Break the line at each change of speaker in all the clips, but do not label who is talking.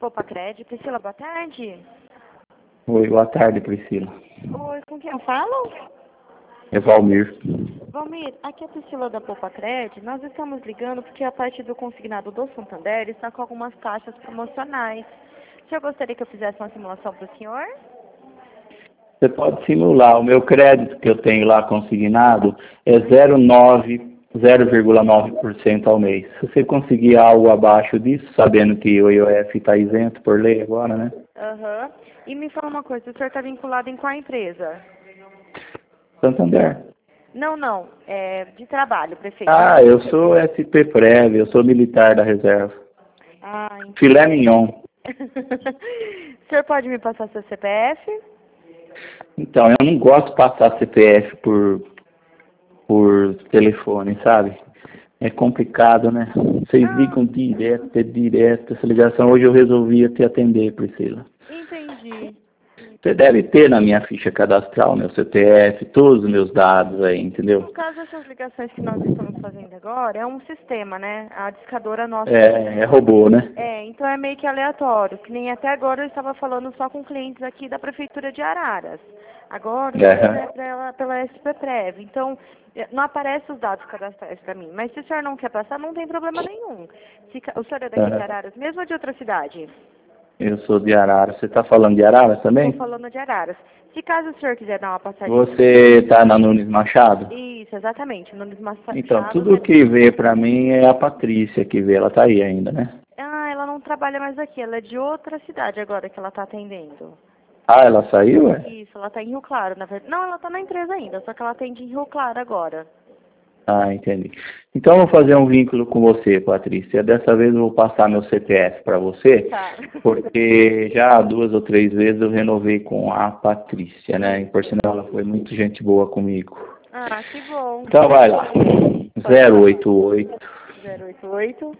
Popacred. Priscila, boa tarde.
Oi, boa tarde, Priscila.
Oi, com quem eu falo?
É Valmir.
Valmir, aqui é a Priscila da Popacred. Nós estamos ligando porque a parte do consignado do Santander está com algumas taxas promocionais. O senhor gostaria que eu fizesse uma simulação para o senhor?
Você pode simular. O meu crédito que eu tenho lá consignado é 0,9% ao mês. Se você conseguir algo abaixo disso, sabendo que o IOF está isento por lei agora, né?
Aham. E me fala uma coisa, o senhor está vinculado em qual empresa?
Santander.
Não. É de trabalho, prefeito.
Ah, eu sou SP Prev, eu sou militar da reserva.
Ah, entendi.
Filé mignon.
O senhor pode me passar seu CPF?
Então, eu não gosto de passar CPF por telefone, sabe? É complicado, né? Vocês ligam direto essa ligação. Hoje eu resolvi te atender, Priscila.
Entendi.
Você deve ter na minha ficha cadastral, meu CPF, todos os meus dados aí, entendeu?
No caso, essas ligações que nós estamos fazendo agora é um sistema, né? A discadora nossa.
É robô, né?
Então é meio que aleatório, que nem até agora eu estava falando só com clientes aqui da Prefeitura de Araras. Agora é pela SP Prev. Então, não aparecem os dados cadastrais para mim. Mas se o senhor não quer passar, não tem problema nenhum. O senhor é daqui de Araras mesmo ou de outra cidade?
Eu sou de Araras. Você está falando de Araras também?
Estou falando de Araras. Se caso o senhor quiser dar uma passadinha...
Você está na Nunes Machado?
Isso, exatamente, Nunes Machado.
Então, tudo que vê para mim é a Patrícia que vê. Ela está aí ainda, né?
Ah, ela não trabalha mais aqui. Ela é de outra cidade agora que ela está atendendo.
Ah, ela saiu, é?
Isso, ela está em Rio Claro, na verdade. Não, ela está na empresa ainda, só que ela atende em Rio Claro agora.
Ah, entendi. Então, eu vou fazer um vínculo com você, Patrícia. Dessa vez eu vou passar meu CPF para você,
Tá.
porque já 2 ou 3 vezes eu renovei com a Patrícia, né? E por sinal, ela foi muito gente boa comigo.
Ah, que bom.
Então, vai lá. 088
088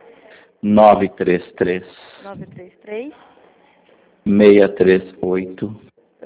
933
933
638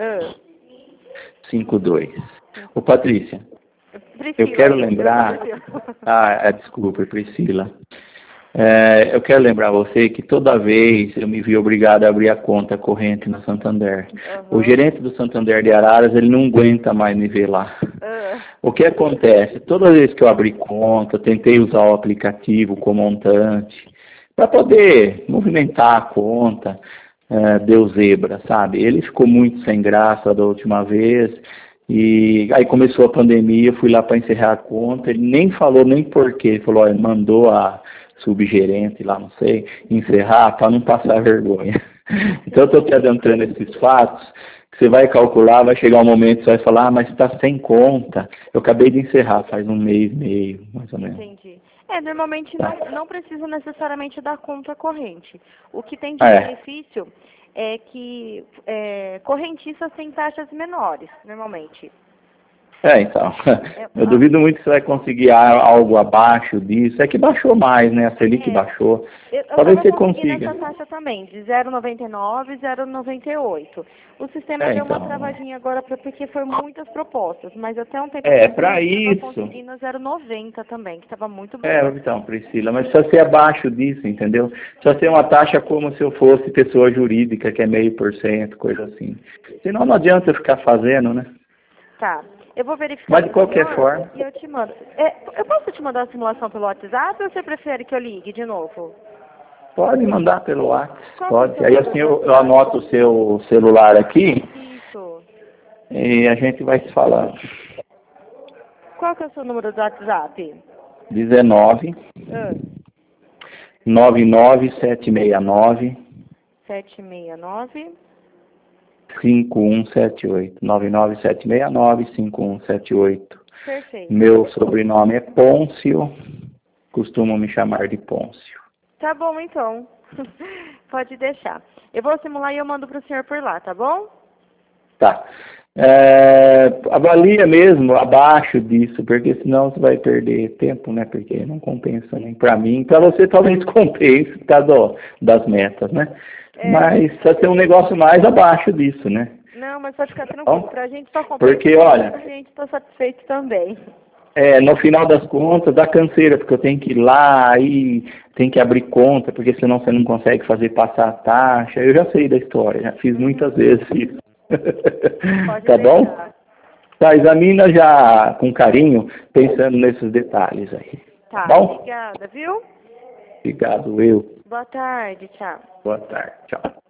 52. Ô, Patrícia,
Priscila,
eu quero lembrar... desculpa, Priscila. Eu quero lembrar você que toda vez eu me vi obrigado a abrir a conta corrente na Santander. O gerente do Santander de Araras, ele não aguenta mais me ver lá. O que acontece? Toda vez que eu abri conta, eu tentei usar o aplicativo com montante, para poder movimentar a conta, deu zebra, sabe? Ele ficou muito sem graça da última vez, e aí começou a pandemia, eu fui lá para encerrar a conta, ele nem falou nem porquê, ele falou, olha, mandou a subgerente lá, não sei, encerrar para não passar vergonha. Então eu estou te adiantando esses fatos, que você vai calcular, vai chegar um momento que você vai falar, mas está sem conta. Eu acabei de encerrar faz 1 mês e meio, mais ou menos.
Entendi. Normalmente não precisa necessariamente da conta corrente. O que tem de benefício é que correntistas têm taxas menores, normalmente.
Então, eu duvido muito que você vai conseguir algo abaixo disso. É que baixou mais, né? A Selic baixou. Talvez você consiga.
Essa taxa também, de 0,99 e 0,98. O sistema deu uma travadinha agora porque foi muitas propostas, mas até um tempo
para isso.
estava conseguindo 0,90 também, que estava muito bom.
Então, Priscila, mas precisa ser abaixo disso, entendeu? Precisa ser uma taxa como se eu fosse pessoa jurídica, que é 0,5%, coisa assim. Senão não adianta eu ficar fazendo, né?
Tá. Eu vou verificar.
Mas de qualquer forma.
E eu te mando. Eu posso te mandar a simulação pelo WhatsApp ou você prefere que eu ligue de novo?
Pode mandar pelo WhatsApp. Pode. Aí assim eu anoto o seu celular aqui.
Isso.
E a gente vai se falando.
Qual que é o seu número do WhatsApp?
19 99769
769
5178. 99769 5178.
Perfeito.
Meu sobrenome é Pôncio. Costumam me chamar de Pôncio.
Tá bom, então. Pode deixar. Eu vou simular e eu mando pro senhor por lá, tá bom?
Tá. Avalia mesmo abaixo disso, porque senão você vai perder tempo, né? Porque não compensa nem para mim. Para você talvez compense por causa das metas, né? Mas precisa ter um negócio mais abaixo disso, né?
Não, mas pode ficar tranquilo. Pra gente só comprar.
Porque, olha...
A gente tá satisfeito também.
no final das contas, dá canseira, porque eu tenho que ir lá, aí tem que abrir conta, porque senão você não consegue fazer passar a taxa. Eu já sei da história, já fiz muitas vezes isso. Tá bom? Tá, examina já com carinho, pensando nesses detalhes aí.
Tá,
bom?
Obrigada, viu?
Obrigado, eu.
Boa tarde, tchau.
Boa tarde, tchau.